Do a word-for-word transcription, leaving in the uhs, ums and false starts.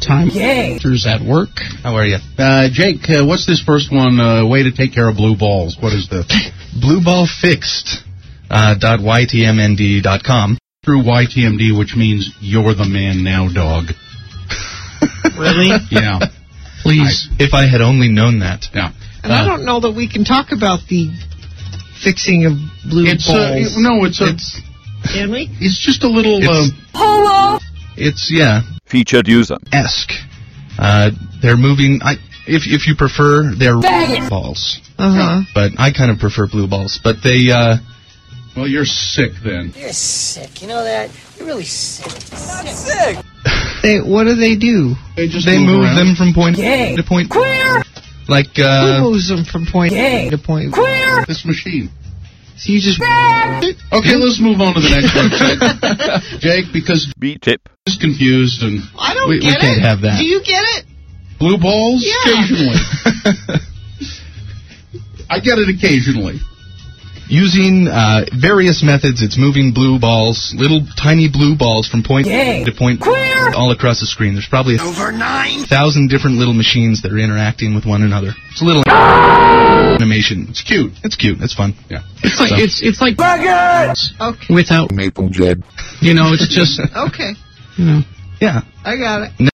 time. Yay! At work. How are you? Uh, Jake, uh, what's this first one, uh, way to take care of blue balls? What is this? Blue Ball Fixed. Uh, dot y t m n d dot com. Through Y T M D, which means you're the man now, dog. Really? Yeah. Please. I, if I had only known that. Yeah. And uh, I don't know that we can talk about the fixing of blue it's, balls. Uh, it, no, it's a... It's, can we? It's just a little... It's, uh, Hello! It's, yeah. Featured user. Esque. Uh, they're moving... I, if if you prefer, they're balls. Uh-huh. But I kind of prefer blue balls. But they... Uh, well, you're sick, then. You're sick. You know that? You're really sick. I'm not sick. They, what do they do? They just they move, move them from point Yay. to point. Queer. Like, uh... Who moves them from point Yay. A to point Queer. This machine. So you just... Okay, let's move on to the next website. Jake, because... B-tip. Just confused and... I don't we, get we it. can't have that. Do you get it? Blue balls? Yeah. Occasionally. I get it occasionally. Using uh, various methods, it's moving blue balls, little tiny blue balls from point Yay. to point Queer. all across the screen. There's probably a Over nine. thousand different little machines that are interacting with one another. It's a little animation. It's cute. It's cute. It's fun. Yeah. It's like So- it's it's like Buckets. Okay. without Maple Jed. you know. It's just Okay. you know. Yeah. I got it.